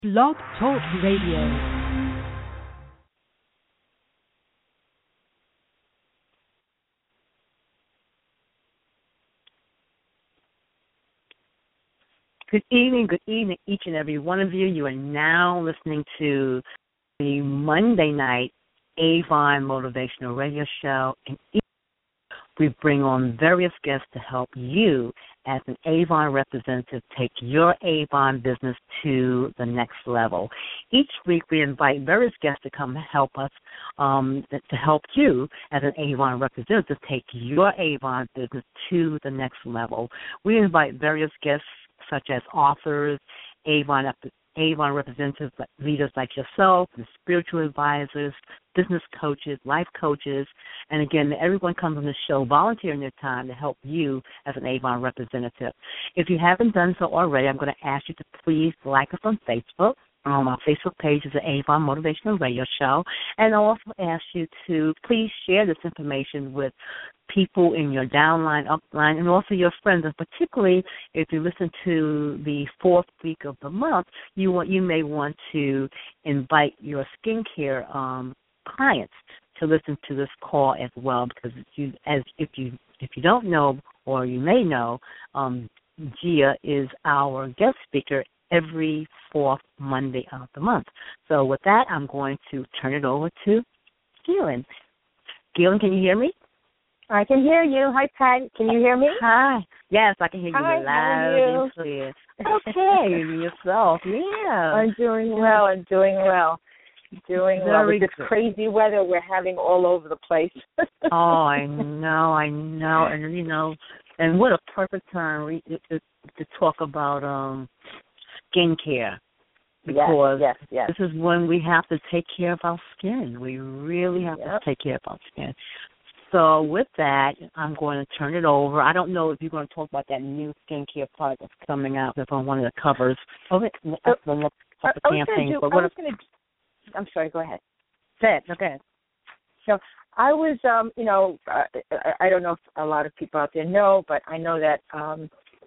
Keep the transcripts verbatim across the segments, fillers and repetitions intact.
Blog Talk Radio. Good evening, good evening, each and every one of you. You are now listening to the Monday night Avon Motivational Radio Show. And we bring on various guests to help you as an Avon representative take your Avon business to the next level. Each week we invite various guests to come help us, um, to help you as an Avon representative take your Avon business to the next level. We invite various guests such as authors, Avon Avon representatives, leaders like yourself, and spiritual advisors, business coaches, life coaches, and again, everyone comes on the show volunteering their time to help you as an Avon representative. If you haven't done so already, I'm going to ask you to please like us on Facebook. Um, our Facebook page is the Avon Motivational Radio Show, and I'll also ask you to please share this information with people in your downline, upline, and also your friends. And particularly if you listen to the fourth week of the month, you want you may want to invite your skincare um, clients to listen to this call as well, because if you, as if you if you don't know or you may know, um, Gia is our guest speaker every fourth Monday of the month. So with that, I'm going to turn it over to Gillian. Gillian, can you hear me? I can hear you. Hi, Pat. Can you hear me? Hi. Yes, I can hear you Hi, loud and clear. Okay, yourself. Yeah. I'm doing well. I'm doing well. Doing Very well. With this good. crazy weather we're having all over the place. Oh, I know, I know. And, you know, and what a perfect time re- to, to talk about um, skincare. Because yes, yes, yes. this is when we have to take care of our skin. We really have Yep. to take care of our skin. So with that, I'm going to turn it over. I don't know if you're going to talk about that new skincare product that's coming out that's on one of the covers of it, of the, of I, the I was campaign. gonna do, But I what was going to. I'm sorry. Go ahead. Say it. Okay. So I was, um, you know, uh, I, I don't know if a lot of people out there know, but I know that um,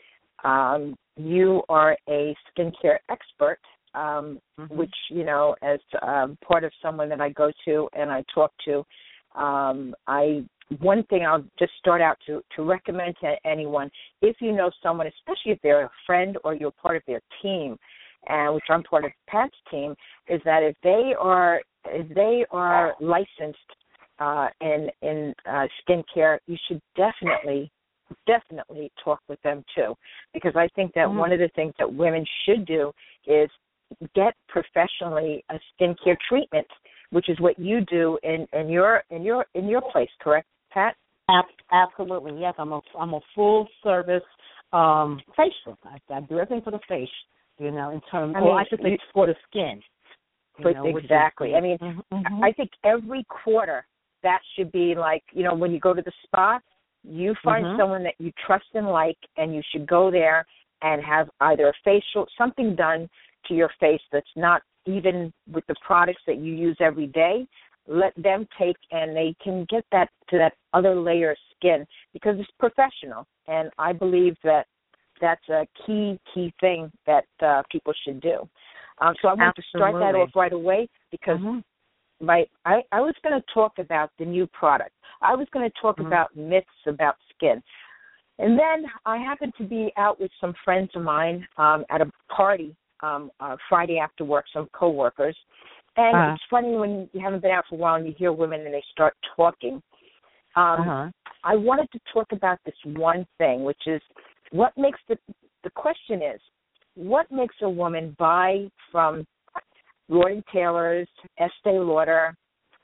um, you are a skincare expert. Um, Mm-hmm. which, you know, as um, part of someone that I go to and I talk to, um, I one thing I'll just start out to, to recommend to anyone, if you know someone, especially if they're a friend or you're part of their team, and which I'm part of Pat's team, is that if they are if they are licensed uh, in in uh, skincare, you should definitely definitely talk with them too, because I think that Mm-hmm. one of the things that women should do is get professionally a skincare treatment, which is what you do in, in your in your in your place, correct, Pat? Ab- absolutely, yes. I'm a I'm a full service um, facial. I, I do everything for the face, you know, in terms. I Well, mean, I should say you, for the skin. You but know, which is- exactly. I mean, Mhm. I think every quarter that should be like, you know, when you go to the spa, you find Mhm. someone that you trust and like, and you should go there and have either a facial, something done to your face that's not even with the products that you use every day. Let them take, and they can get that to that other layer of skin, because it's professional. And I believe that that's a key, key thing that uh, people should do. Um, so I want to start that Absolutely. off right away, because Mhm. my I, I was going to talk about the new product. I was going to talk Mhm. about myths about skin. And then I happened to be out with some friends of mine um, at a party um, uh, Friday after work, some coworkers. And Uh-huh. it's funny when you haven't been out for a while and you hear women and they start talking. Um, Uh-huh. I wanted to talk about this one thing, which is what makes the, the question is, what makes a woman buy from Lord and Taylor's, Estee Lauder,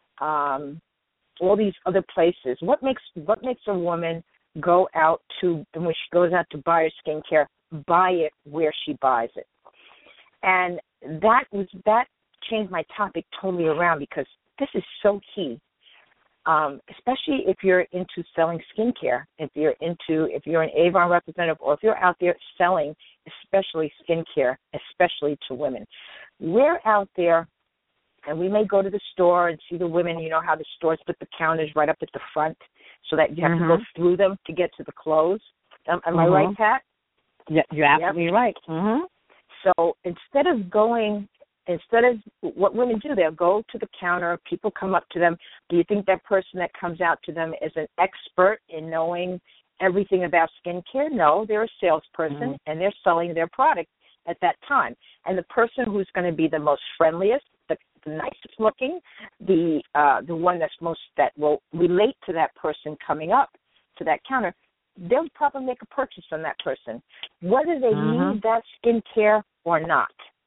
um, all these other places? What makes what makes a woman go out to, and when she goes out to buy her skincare, buy it where she buys it? And that was that changed my topic totally around, because this is so key, um, especially if you're into selling skincare, if you're into, if you're an Avon representative, or if you're out there selling, especially skincare, especially to women. We're out there, and we may go to the store and see the women, you know how the stores put the counters right up at the front so that you have Mhm. to go through them to get to the clothes. Um, am I Mhm. right, Pat? Yeah, you're absolutely Yep. right. Mhm. So instead of going instead of what women do, they'll go to the counter, people come up to them. Do you think that person that comes out to them is an expert in knowing everything about skincare? No, they're a salesperson, mm-hmm. and they're selling their product at that time. And the person who's going to be the most friendliest, the, the nicest looking, the uh, the one that's most that will relate to that person coming up to that counter, they'll probably make a purchase from that person, whether they mm-hmm. need that skincare or not.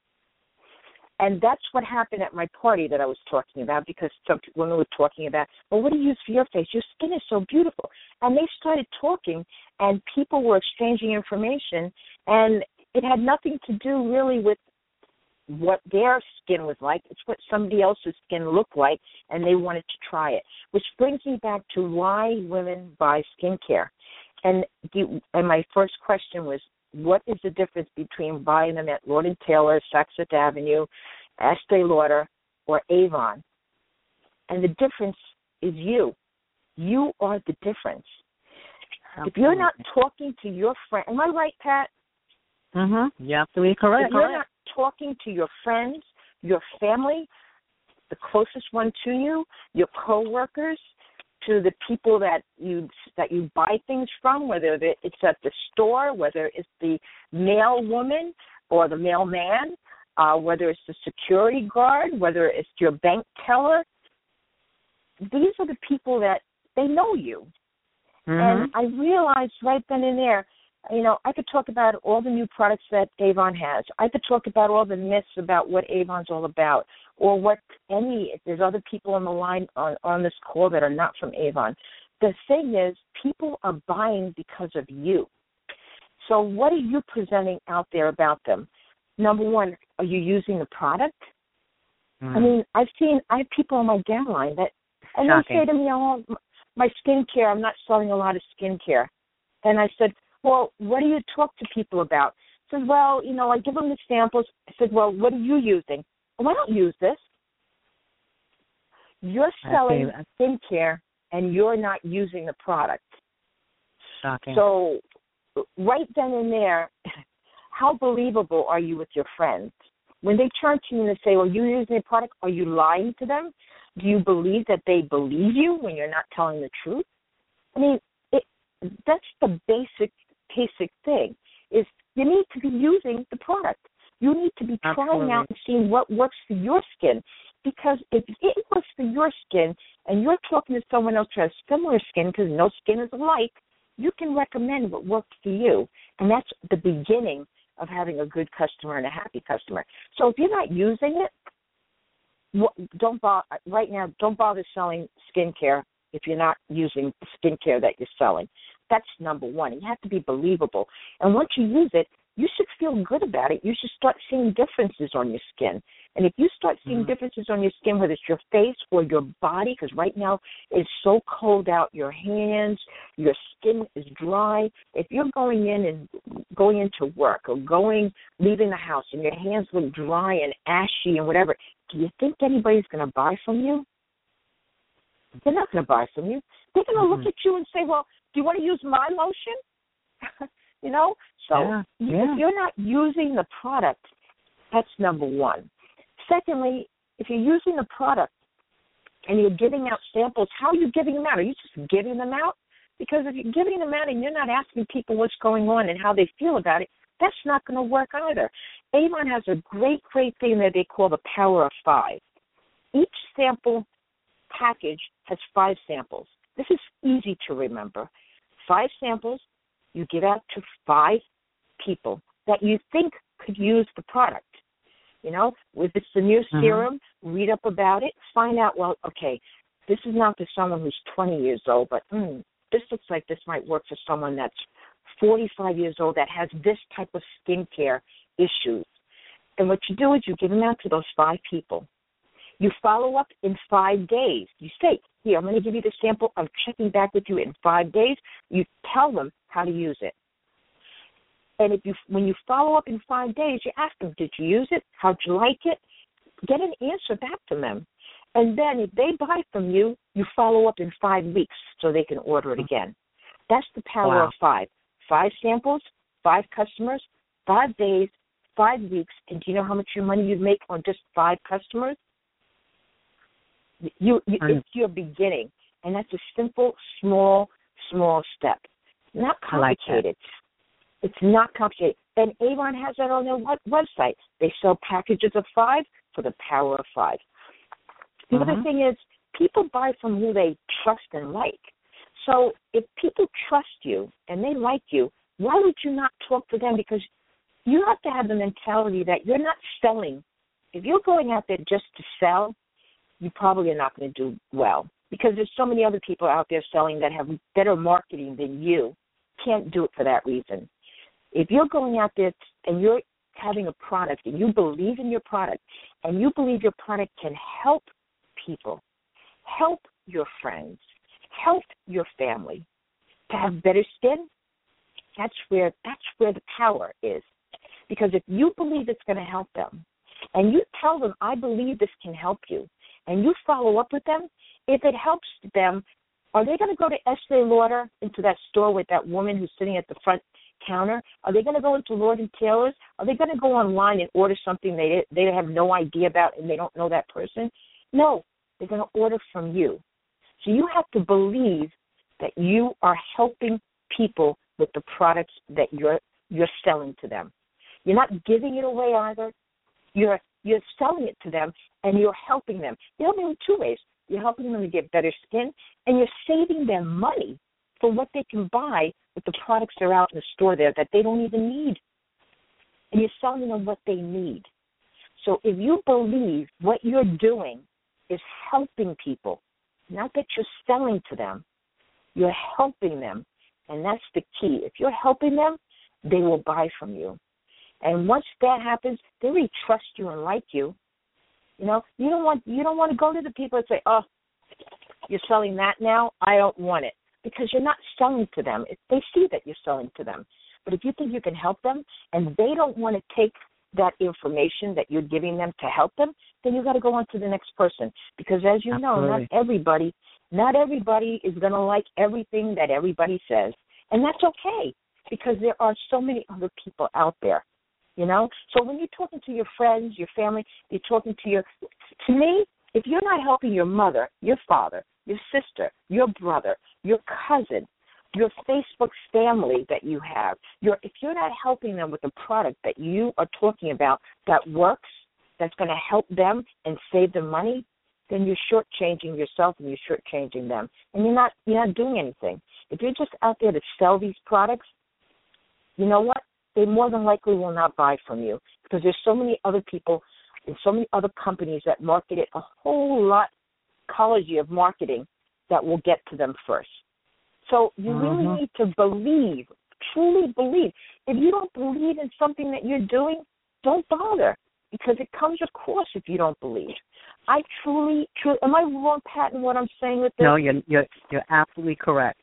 And that's what happened at my party that I was talking about, because some women were talking about, well, what do you use for your face? Your skin is so beautiful. And they started talking, and people were exchanging information, and it had nothing to do really with what their skin was like. It's what somebody else's skin looked like, and they wanted to try it, which brings me back to why women buy skincare. And, the, and my first question was, what is the difference between buying them at Lord and Taylor, Saks Fifth Avenue, Estee Lauder, or Avon? And the difference is you. You are the difference. Absolutely. If you're not talking to your friend, am I right, Pat? Mm-hmm. You have to be correct. If you're not talking to your friends, your family, the closest one to you, your coworkers, to the people that you that you buy things from, whether it's at the store, whether it's the mail woman or the mailman, uh, whether it's the security guard, whether it's your bank teller, these are the people that they know you. Mm-hmm. And I realized right then and there, you know, I could talk about all the new products that Avon has. I could talk about all the myths about what Avon's all about, or what any, if there's other people on the line on, on this call that are not from Avon. The thing is, people are buying because of you. So what are you presenting out there about them? Number one, are you using the product? Mm. I mean, I've seen, I have people on my downline that, and Shocking. They say to me, oh, my skincare, I'm not selling a lot of skincare. And I said, well, what do you talk to people about? I said, well, you know, I give them the samples. I said, well, what are you using? Well, I don't use this. You're selling skincare, and you're not using the product. Shocking. So right then and there, how believable are you with your friends? When they turn to you and say, well, you're using the product, are you lying to them? Do you believe that they believe you when you're not telling the truth? I mean, it, that's the basic basic thing, is you need to be using the product. You need to be Absolutely. trying out and seeing what works for your skin. Because if it works for your skin and you're talking to someone else who has similar skin, because no skin is alike, you can recommend what works for you. And that's the beginning of having a good customer and a happy customer. So if you're not using it, don't bother, right now, don't bother selling skincare if you're not using the skincare that you're selling. That's number one. You have to be believable. And once you use it, you should feel good about it. You should start seeing differences on your skin. And if you start seeing mm-hmm. differences on your skin, whether it's your face or your body, because right now it's so cold out, your hands, your skin is dry. If you're going in and going into work or going, leaving the house and your hands look dry and ashy and whatever, do you think anybody's going to buy from you? They're not going to buy from you. They're going to mm-hmm. look at you and say, well, do you want to use my lotion? You know? So yeah, yeah. if you're not using the product, that's number one. Secondly, if you're using the product and you're giving out samples, how are you giving them out? Are you just giving them out? Because if you're giving them out and you're not asking people what's going on and how they feel about it, that's not going to work either. Avon has a great, great thing that they call the power of five. Each sample package has five samples. This is easy to remember. Five samples you give out to five people that you think could use the product. You know, if it's the new mm-hmm. serum, read up about it, find out, well, okay, this is not for someone who's twenty years old, but mm, this looks like this might work for someone that's forty-five years old that has this type of skincare issues. And what you do is you give them out to those five people. You follow up in five days. You say, here, I'm going to give you the sample. I'm checking back with you in five days. You tell them how to use it. And if you, when you follow up in five days, you ask them, did you use it? How'd you like it? Get an answer back from them. And then if they buy from you, you follow up in five weeks so they can order it again. That's the power wow. of five. Five samples, five customers, five days, five weeks, and do you know how much your money you'd make on just five customers? You, you it's your beginning, and that's a simple, small, small step. Not complicated. Like it's not complicated. And Avon has that on their website. They sell packages of five for the power of five. The mm-hmm. other thing is people buy from who they trust and like. So if people trust you and they like you, why would you not talk to them? Because you have to have the mentality that you're not selling. If you're going out there just to sell, you probably are not going to do well because there's so many other people out there selling that have better marketing than you. Can't do it for that reason. If you're going out there and you're having a product and you believe in your product and you believe your product can help people, help your friends, help your family to have better skin, that's where that's where the power is. Because if you believe it's going to help them and you tell them, I believe this can help you, and you follow up with them, if it helps them, are they going to go to Estee Lauder, into that store with that woman who's sitting at the front counter? Are they going to go into Lord and Taylor's? Are they going to go online and order something they they have no idea about and they don't know that person? No, they're going to order from you. So you have to believe that you are helping people with the products that you're you're selling to them. You're not giving it away either. You're you're selling it to them and you're helping them. You're helping them two ways. You're helping them to get better skin and you're saving them money for what they can buy with the products that are out in the store there that they don't even need. And you're selling them what they need. So if you believe what you're doing is helping people, not that you're selling to them, you're helping them. And that's the key. If you're helping them, they will buy from you. And once that happens, they really trust you and like you. You know, you don't want you don't want to go to the people and say, oh, you're selling that now? I don't want it. Because you're not selling to them. They see that you're selling to them. But if you think you can help them and they don't want to take that information that you're giving them to help them, then you've got to go on to the next person. Because as you Absolutely. know, not everybody, not everybody is going to like everything that everybody says. And that's okay because there are so many other people out there, you know. So when you're talking to your friends, your family, you're talking to your, to me, if you're not helping your mother, your father, your sister, your brother, your cousin, your Facebook family that you have, your, if you're not helping them with a product that you are talking about that works, that's going to help them and save them money, then you're shortchanging yourself and you're shortchanging them. And you're not you're not doing anything. If you're just out there to sell these products, you know what? They more than likely will not buy from you because there's so many other people and so many other companies that market it a whole lot, ecology of marketing that will get to them first. So you mm-hmm. really need to believe, truly believe. If you don't believe in something that you're doing, don't bother because it comes across if you don't believe. I truly, truly, am I wrong, Pat, in what I'm saying with this? No, you're you're, you're absolutely correct.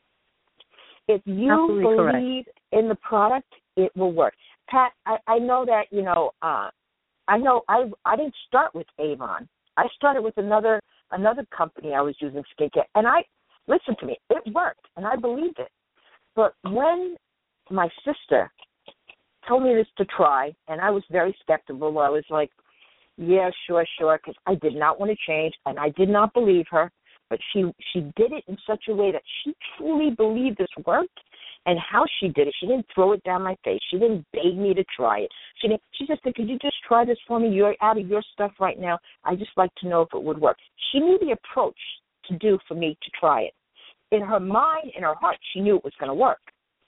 If you absolutely believe correct. in the product, it will work. Pat, I, I know that, you know, uh, I know I I didn't start with Avon. I started with another another company I was using skincare, and I, listen to me, it worked, and I believed it. But when my sister told me this to try, and I was very skeptical, I was like, yeah, sure, sure, because I did not want to change, and I did not believe her. But she she did it in such a way that she truly believed this worked, and how she did it. She didn't throw it down my face. She didn't beg me to try it. She didn't. She just said, could you just try this for me? You're out of your stuff right now. I just like to know if it would work. She knew the approach to do for me to try it. In her mind, in her heart, she knew it was going to work.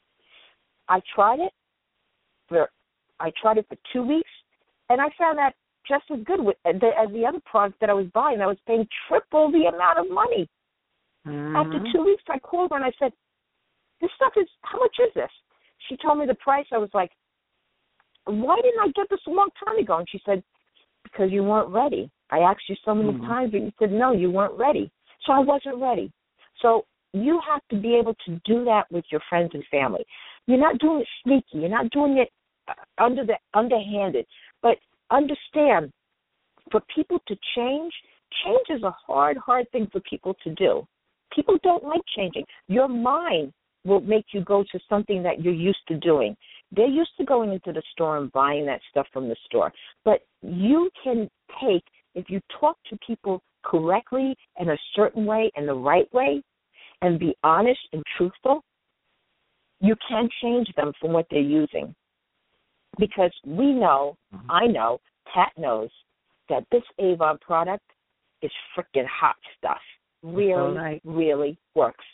I tried it for I tried it for two weeks, and I found that just as good with, as the other product that I was buying. I was paying triple the amount of money. Mm-hmm. After two weeks, I called her and I said, this stuff is, how much is this? She told me the price. I was like, why didn't I get this a long time ago? And she said, because you weren't ready. I asked you so many mm-hmm. times, but you said, no, you weren't ready. So I wasn't ready. So you have to be able to do that with your friends and family. You're not doing it sneaky. You're not doing it under the underhanded. But understand, for people to change, change is a hard, hard thing for people to do. People don't like changing. Your mind will make you go to something that you're used to doing. They're used to going into the store and buying that stuff from the store. But you can take, if you talk to people correctly in a certain way, in the right way, and be honest and truthful, you can change them from what they're using. Because we know, mm-hmm. I know, Pat knows, that this Avon product is freaking hot stuff. Really, right. really works.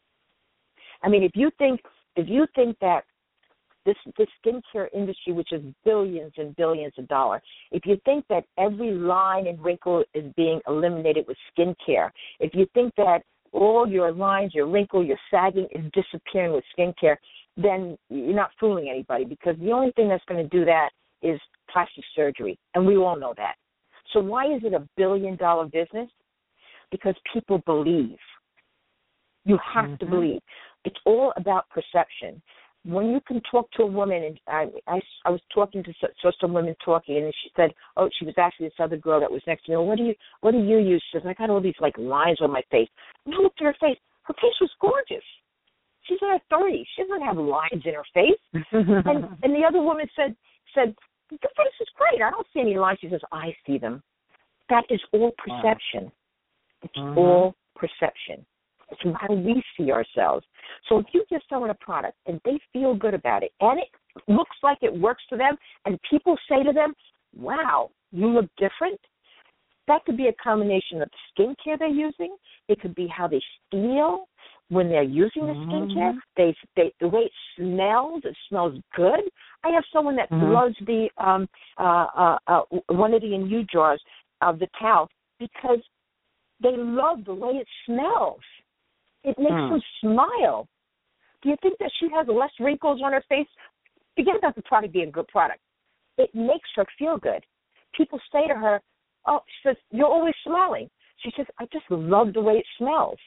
I mean, if you think if you think that this this skincare industry, which is billions and billions of dollars, if you think that every line and wrinkle is being eliminated with skincare, if you think that all your lines, your wrinkle, your sagging is disappearing with skincare, then you're not fooling anybody, because the only thing that's going to do that is plastic surgery, and we all know that. So why is it a billion-dollar business? Because people believe. You have mm-hmm. to believe. It's all about perception. When you can talk to a woman, and I, I, I was talking to saw some women talking, and she said, oh, she was actually this other girl that was next to me. Well, what do you what do you use? She says, I got all these like lines on my face. And I looked at her face. Her face was gorgeous. She's in her thirties. She doesn't have lines in her face. and and the other woman said said, the face is great. I don't see any lines. She says, I see them. That is all perception. Wow. It's mm-hmm. all perception. It's how we see ourselves. So if you give someone a product and they feel good about it, and it looks like it works for them, and people say to them, wow, you look different, that could be a combination of the skincare they're using. It could be how they feel when they're using the skincare. Mm-hmm. They, they, the way it smells, it smells good. I have someone that mm-hmm. loves the um, uh, uh, uh, one of the Inue jars of the towel because they love the way it smells. It makes mm. them smile. Do you think that she has less wrinkles on her face? Forget about the product being a good product. It makes her feel good. People say to her, oh, she says, you're always smiling. She says, I just love the way it smells.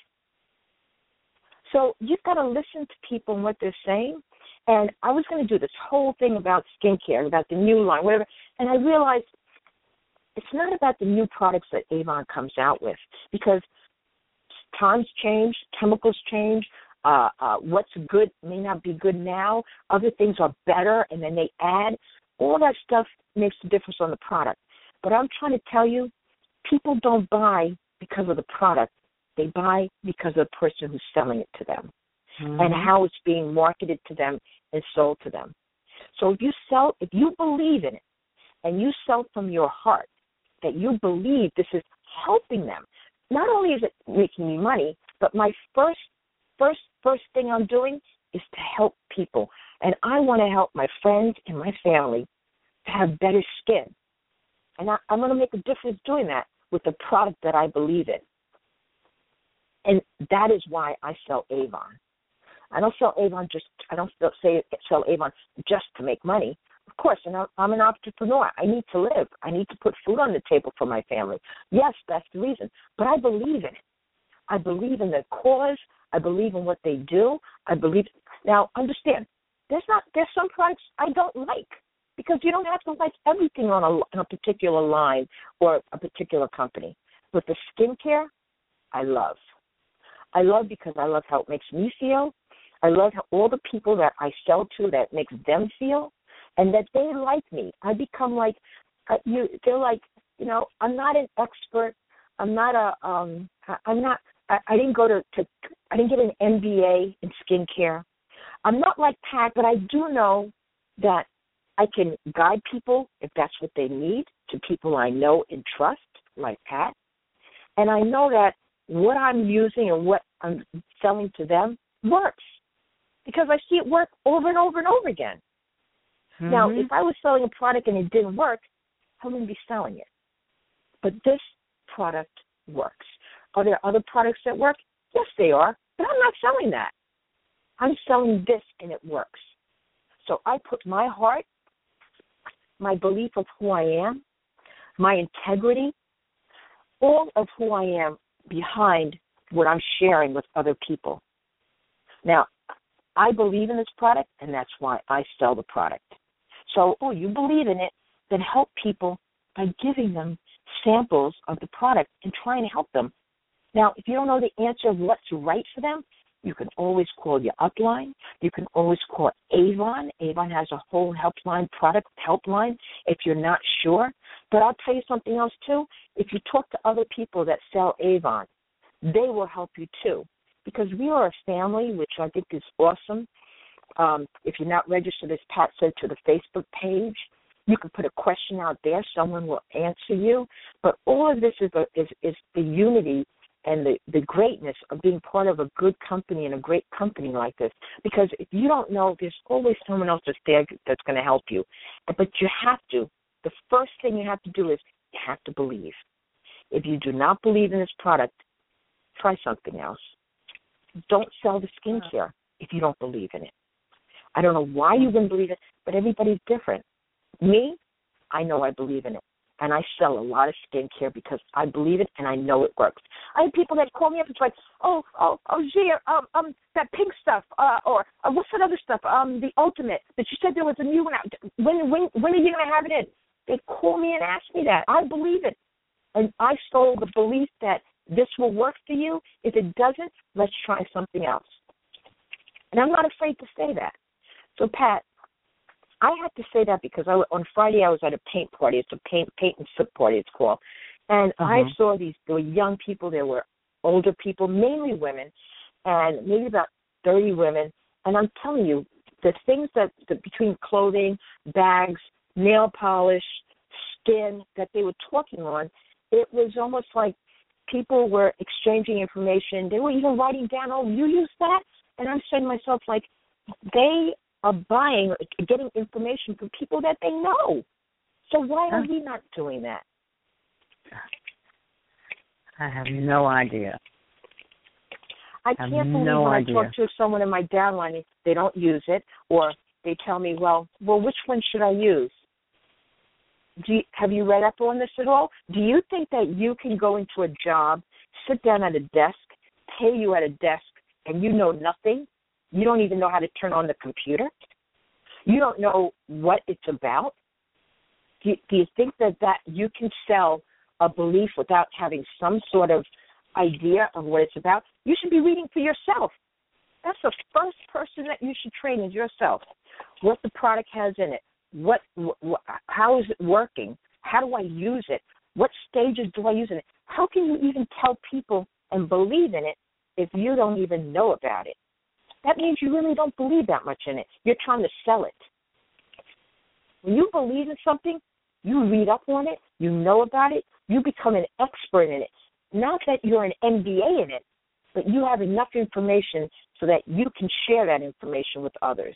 So you've got to listen to people and what they're saying. And I was going to do this whole thing about skincare, about the new line, whatever, and I realized it's not about the new products that Avon comes out with, because times change, chemicals change, uh, uh, what's good may not be good now, other things are better, and then they add. All that stuff makes a difference on the product. But I'm trying to tell you, people don't buy because of the product. They buy because of the person who's selling it to them mm-hmm. and how it's being marketed to them and sold to them. So if you sell, if you believe in it and you sell from your heart, that you believe this is helping them, not only is it making me money, but my first, first, first thing I'm doing is to help people. And I want to help my friends and my family to have better skin. And I, I'm going to make a difference doing that with the product that I believe in. And that is why I sell Avon. I don't sell Avon just, I don't say sell Avon just to make money. Of course, and I'm an entrepreneur. I need to live. I need to put food on the table for my family. Yes, that's the reason. But I believe in it. I believe in the cause. I believe in what they do. I believe. Now, understand, there's not there's some products I don't like, because you don't have to like everything on a, on a particular line or a particular company. But the skincare, I love. I love because I love how it makes me feel. I love how all the people that I sell to, that makes them feel. And that they like me. I become like, uh, you. They're like, you know, I'm not an expert. I'm not a, um, I, I'm not, I, I didn't go to, to, I didn't get an M B A in skincare. I'm not like Pat, but I do know that I can guide people, if that's what they need, to people I know and trust, like Pat. And I know that what I'm using and what I'm selling to them works, because I see it work over and over and over again. Mm-hmm. Now, if I was selling a product and it didn't work, I wouldn't be selling it. But this product works. Are there other products that work? Yes, they are. But I'm not selling that. I'm selling this, and it works. So I put my heart, my belief of who I am, my integrity, all of who I am behind what I'm sharing with other people. Now, I believe in this product, and that's why I sell the product. So, oh, you believe in it, then help people by giving them samples of the product and trying to help them. Now, if you don't know the answer of what's right for them, You can always call your upline. You can always call Avon. Avon has a whole helpline, product helpline, if you're not sure. But I'll tell you something else, too. If you talk to other people that sell Avon, they will help you, too. Because we are a family, which I think is awesome. Um, if you're not registered, as Pat said, to the Facebook page, you can put a question out there. Someone will answer you. But all of this is, a, is, is the unity and the, the greatness of being part of a good company and a great company like this. Because if you don't know, there's always someone else that's there that's going to help you. But you have to. The first thing you have to do is you have to believe. If you do not believe in this product, try something else. Don't sell the skincare if you don't believe in it. I don't know why you wouldn't believe it, but everybody's different. Me, I know I believe in it. And I sell a lot of skincare because I believe it and I know it works. I have people that call me up and it's like, oh, oh, oh, Gia, um, um, that pink stuff, uh, or uh, what's that other stuff, um, the Ultimate, that you said there was a new one out. When, when, when are you going to have it in? They call me and ask me that. I believe it. And I sold the belief that this will work for you. If it doesn't, let's try something else. And I'm not afraid to say that. So, Pat, I had to say that because I, on Friday I was at a paint party. It's a paint, paint and sip party, it's called. And uh-huh. I saw these, there were young people, there were older people, mainly women, and maybe about thirty women. And I'm telling you, the things that, the, between clothing, bags, nail polish, skin, that they were talking on, it was almost like people were exchanging information. They were even writing down, oh, you use that? And I'm saying to myself, like, they are buying, getting information from people that they know. So why are we not doing that? I have no idea. I can't I believe no when idea. I talk to someone in my downline, they don't use it, or they tell me, well, well, which one should I use? Do you, have you read up on this at all? Do you think that you can go into a job, sit down at a desk, pay you at a desk, and you know nothing? You don't even know how to turn on the computer? You don't know what it's about? Do you, do you think that, that you can sell a belief without having some sort of idea of what it's about? You should be reading for yourself. That's the first person that you should train is yourself. What the product has in it. What, wh- how is it working? How do I use it? What stages do I use in it? How can you even tell people and believe in it if you don't even know about it? That means you really don't believe that much in it. You're trying to sell it. When you believe in something, you read up on it, you know about it, you become an expert in it. Not that you're an M B A in it, but you have enough information so that you can share that information with others.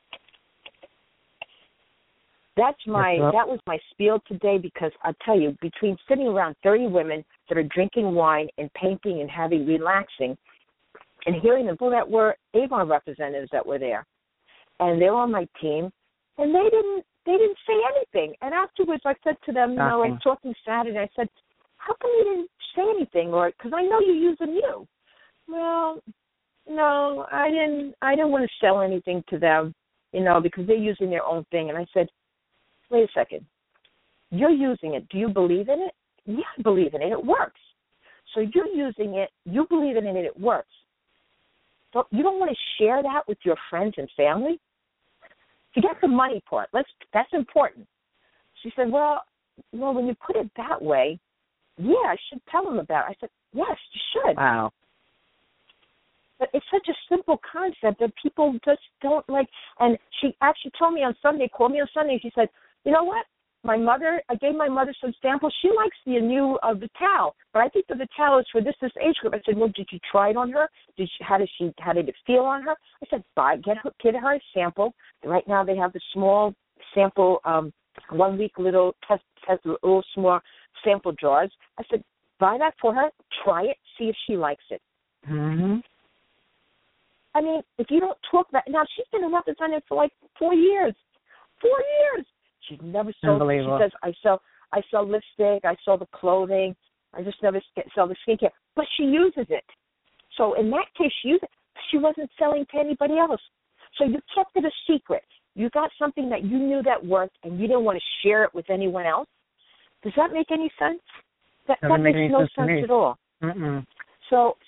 That's my that was my spiel today because I'll tell you, between sitting around thirty women that are drinking wine and painting and having relaxing and hearing the people that were Avon representatives that were there, and they're on my team, and they didn't they didn't say anything. And afterwards, I said to them, you know, like talking Saturday, I said, how come you didn't say anything? Or because I know you use them, you. Well, no, I didn't. I didn't want to sell anything to them, you know, because they're using their own thing. And I said, wait a second. You're using it. Do you believe in it? Yeah, I believe in it. It works. So you're using it. You believe in it. It works. So you don't want to share that with your friends and family? Forget the money part. Let's. That's important. She said, well, well, when you put it that way, yeah, I should tell them about it. I said, yes, you should. Wow. But it's such a simple concept that people just don't like. And she actually told me on Sunday, called me on Sunday, and she said, you know what? My mother, I gave my mother some samples. She likes the new uh, Vital, but I think the Vital is for this this age group. I said, well, did you try it on her? Did she, how did she? How did it feel on her? I said, buy, get her, get her a sample. Right now they have the small sample, um, one week little test, test little small sample jars. I said, buy that for her. Try it. See if she likes it. Mm-hmm. I mean, if you don't talk about now, she's been a representative for like four years. Four years. She's never sold. She says, I sell, I sell lipstick. I sell the clothing. I just never sell the skincare. But she uses it. So in that case, she used it. She wasn't selling to anybody else. So you kept it a secret. You got something that you knew that worked, and you didn't want to share it with anyone else. Does that make any sense? That, that makes no sense, sense at all. Mm-mm. So, so,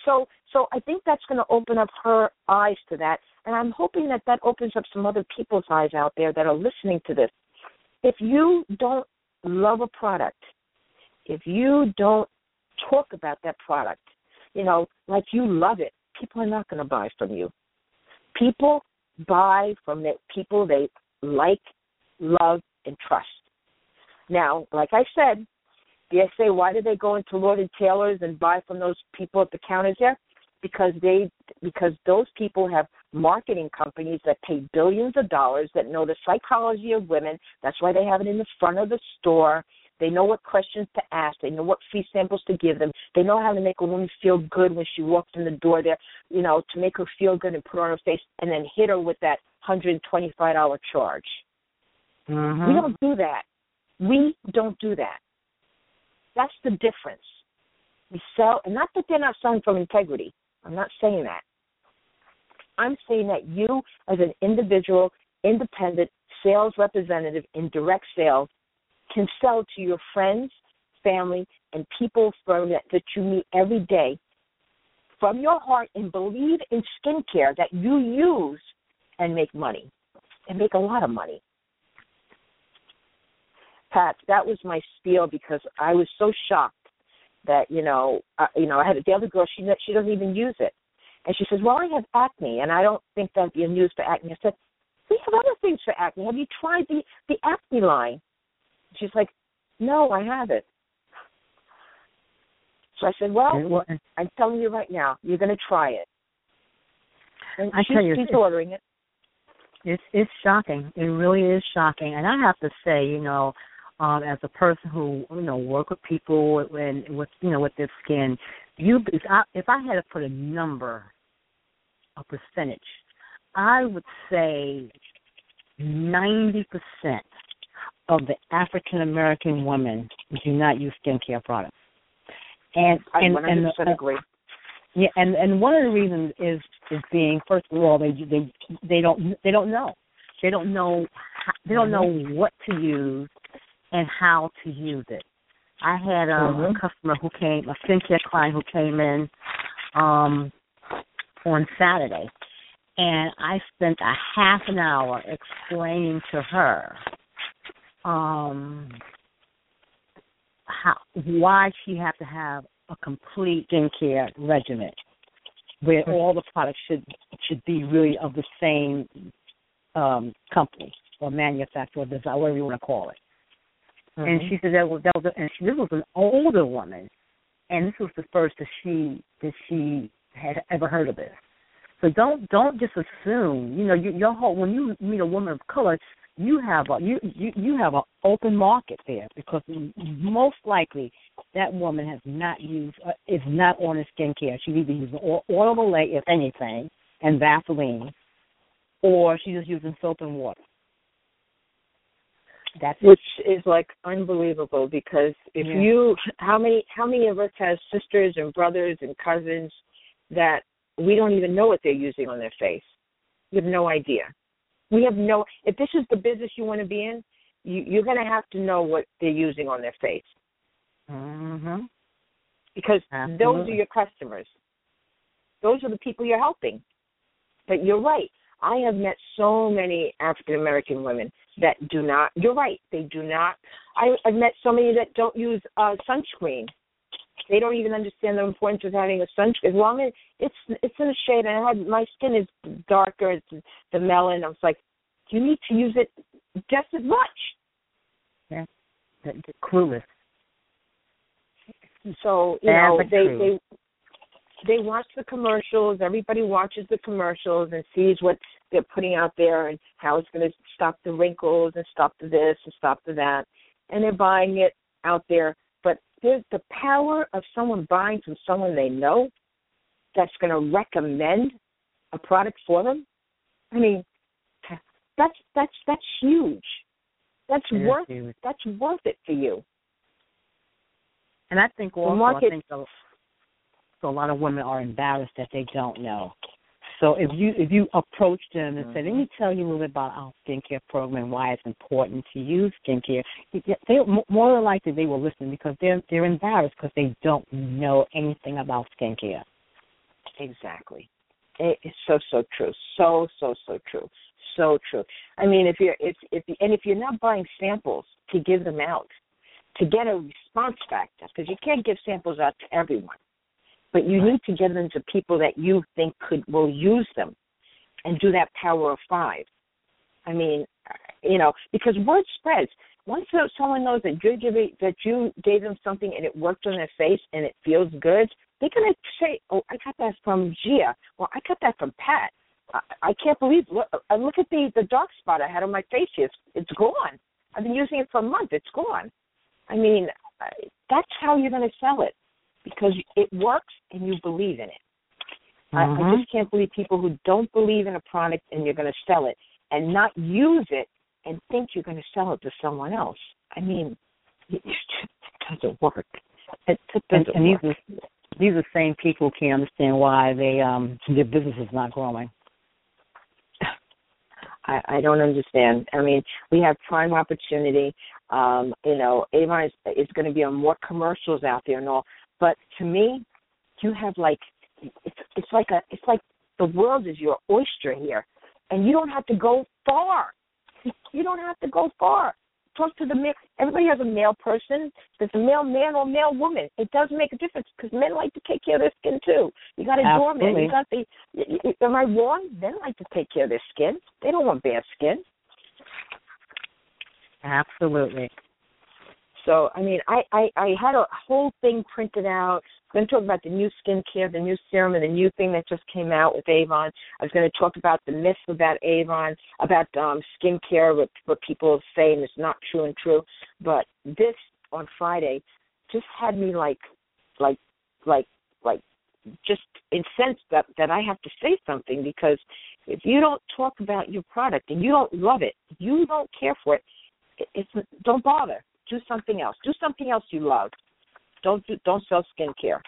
So I think that's going to open up her eyes to that, and I'm hoping that that opens up some other people's eyes out there that are listening to this. If you don't love a product, if you don't talk about that product, you know, like you love it, people are not going to buy from you. People buy from the people they like, love, and trust. Now, like I said, they say, why do they go into Lord and Taylor's and buy from those people at the counters there? Because they, because those people have marketing companies that pay billions of dollars, that know the psychology of women. That's why they have it in the front of the store. They know what questions to ask. They know what free samples to give them. They know how to make a woman feel good when she walks in the door there, you know, to make her feel good and put her on her face and then hit her with that one hundred twenty-five dollars charge. Mm-hmm. We don't do that. We don't do that. That's the difference. We sell, and not that they're not selling from integrity. I'm not saying that. I'm saying that you, as an individual, independent sales representative in direct sales, can sell to your friends, family, and people from that, that you meet every day from your heart and believe in skincare that you use and make money, and make a lot of money. Pat, that was my spiel because I was so shocked that, you know, uh, you know, I had a the other girl, she she doesn't even use it. And she says, well, I have acne, and I don't think that you're used for acne. I said, we have other things for acne. Have you tried the, the acne line? She's like, no, I haven't. So I said, well, I'm telling you right now, you're going to try it. And I she's, tell you, she's ordering it. It's it's shocking. It really is shocking. And I have to say, you know, um, as a person who, you know, work with people and with, you know, with their skin, you if I, if I had to put a number, a percentage, I would say ninety percent of the African American women do not use skincare products. And I and, one hundred percent and agree. Yeah, and, and one of the reasons is is being, first of all, they they they don't they don't know they don't know how, they don't know what to use and how to use it. I had a, mm-hmm. a customer who came, a skincare client who came in um, on Saturday, and I spent a half an hour explaining to her um, how why she had to have a complete skincare regimen where all the products should should be really of the same um, company or manufacturer, or design, whatever you want to call it. Mm-hmm. And she said that was, that was and she, this was an older woman, and this was the first that she that she had ever heard of this. So don't don't just assume. You know, you, your whole when you meet a woman of color, you have a you you, you have an open market there, because most likely that woman has not used uh, is not on her skincare. She either uses oil, oil of Olay, if anything, and Vaseline, or she's just using soap and water. That's Which it. is like unbelievable, because if yeah. you how many how many of us have sisters and brothers and cousins that we don't even know what they're using on their face? We have no idea. We have no. If this is the business you want to be in, you, you're going to have to know what they're using on their face. Mm-hmm. Because Absolutely. those are your customers. Those are the people you're helping. But you're right. I have met so many African American women that do not. You're right. They do not. I, I've met so many that don't use uh, sunscreen. They don't even understand the importance of having a sunscreen. As long as it's it's in a shade, and I had, my skin is darker, it's the melon. I was like, you need to use it just as much. Yeah, the, the clueless. So you know they, they they watch the commercials. Everybody watches the commercials and sees what they're putting out there and how it's going to stop the wrinkles and stop the this and stop the that, and they're buying it out there. But there's the power of someone buying from someone they know that's going to recommend a product for them. I mean, that's that's that's huge. That's it worth huge. that's worth it for you. And I think also, market, I think so, so a lot of women are embarrassed that they don't know. So if you if you approach them and mm-hmm. say, let me tell you a little bit about our skincare program and why it's important to use skincare, they more than likely they will listen, because they're they're embarrassed because they don't know anything about skincare. Exactly. It, it's so so true. So so so true. So true. I mean, if you're if if and if you're not buying samples to give them out, to get a response factor, because you can't give samples out to everyone, but you need to give them to people that you think could will use them, and do that power of five. I mean, you know, because word spreads. Once someone knows that you give it, that you gave them something and it worked on their face and it feels good, they're gonna say, "Oh, I got that from Gia," or "I got that from Pat." I, I can't believe. Look, uh, look at the the dark spot I had on my face here. It's, it's gone. I've been using it for a month. It's gone. I mean, that's how you're going to sell it, because it works and you believe in it. Mm-hmm. I, I just can't believe people who don't believe in a product and you're going to sell it and not use it and think you're going to sell it to someone else. I mean, it just doesn't work. It just doesn't and, and work. These are, these are the same people who can't understand why they um, their business is not growing. I, I don't understand. I mean, we have prime opportunity. Um, you know, Avon is, is going to be on more commercials out there and all. But to me, you have like it's it's like a it's like the world is your oyster here, and you don't have to go far. You don't have to go far. Talk to the male. Everybody has a male person. There's a male man or male woman. It does make a difference because men like to take care of their skin too. You got a doorman. You got the. Am I wrong? Men like to take care of their skin. They don't want bad skin. Absolutely. So, I mean, I, I, I had a whole thing printed out. I'm going to talk about the new skincare, the new serum, and the new thing that just came out with Avon. I was going to talk about the myths about Avon, about um, skincare, what, what people are saying is not true and true. But this on Friday just had me like, like, like, like, just incensed that, that I have to say something, because if you don't talk about your product and you don't love it, you don't care for it, it it's, don't bother. Do something else. Do something else you love. Don't do, don't sell skincare.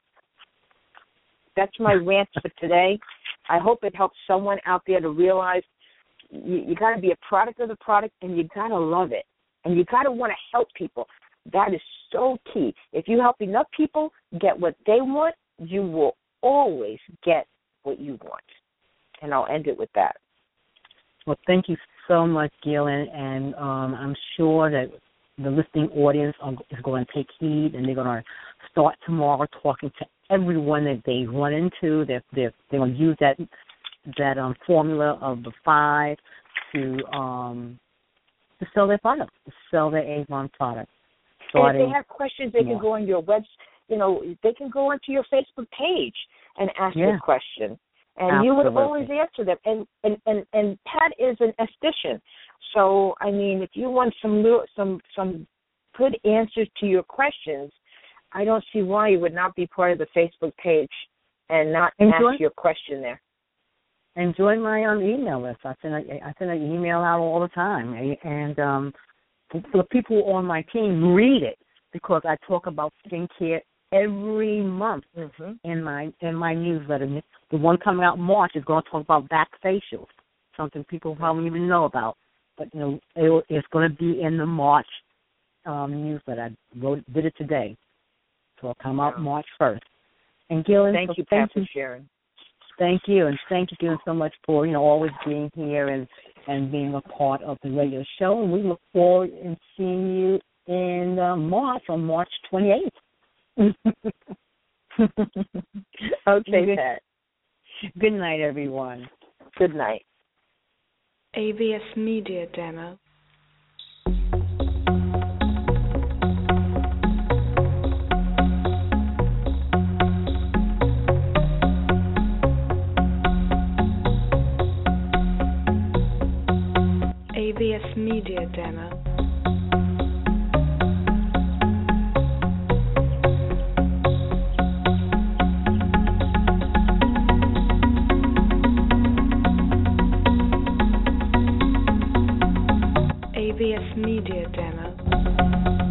That's my rant for today. I hope it helps someone out there to realize you, you got to be a product of the product, and you got to love it, and you got to want to help people. That is so key. If you help enough people get what they want, you will always get what you want. And I'll end it with that. Well, thank you so much, Gillian, and um, I'm sure that the listening audience is going to take heed, and they're going to start tomorrow talking to everyone that they run into. They're, they're, they're going to use that that um, formula of the five to um, to sell their product, to sell their Avon product. And if they have questions, they tomorrow. can go on your website. You know, they can go onto your Facebook page and ask yeah. a question. And Absolutely. you would always answer them. And, and, and, and Pat is an esthetician. So, I mean, if you want some some some good answers to your questions, I don't see why you would not be part of the Facebook page and not Enjoy. ask your question there. And join my um, email list. I send, a, I send an email out all the time. And um, the people on my team read it, because I talk about skincare every month mm-hmm. in my in my newsletter. The one coming out in March is going to talk about back facials, something people probably even know about. But, you know, it, it's going to be in the March um, newsletter. I wrote, did it today. So it'll come out wow. March first. And Gillian, thank so you, thank Pat, you, for sharing. Thank you, and thank you so much for, you know, always being here and, and being a part of the radio show. And we look forward to seeing you in uh, March, on March twenty-eighth. Okay, good, Pat. Good night, everyone. Good night. A V S Media Demo. A V S Media Demo. A V S Media Demo.